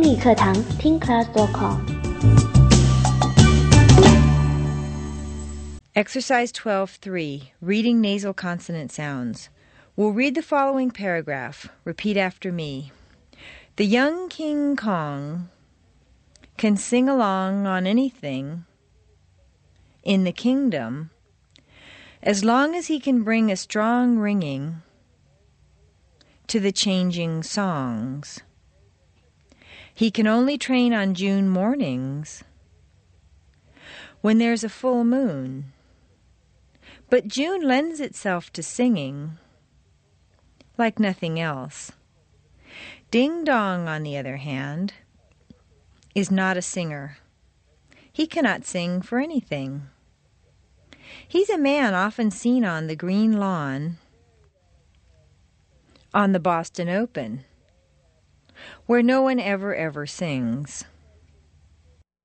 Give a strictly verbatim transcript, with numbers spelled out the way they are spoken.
英语课堂听 class dot com。 Exercise twelve three, Reading Nasal Consonant Sounds. We'll read the following paragraph. Repeat after me. The young King Kong can sing along on anything in the kingdom as long as he can bring a strong ringing to the changing songs. He can only train on June mornings when there's a full moon. But June lends itself to singing like nothing else. Ding Dong, on the other hand, is not a singer. He cannot sing for anything. He's a man often seen on the green lawn on the Boston Open, where no one ever, ever sings.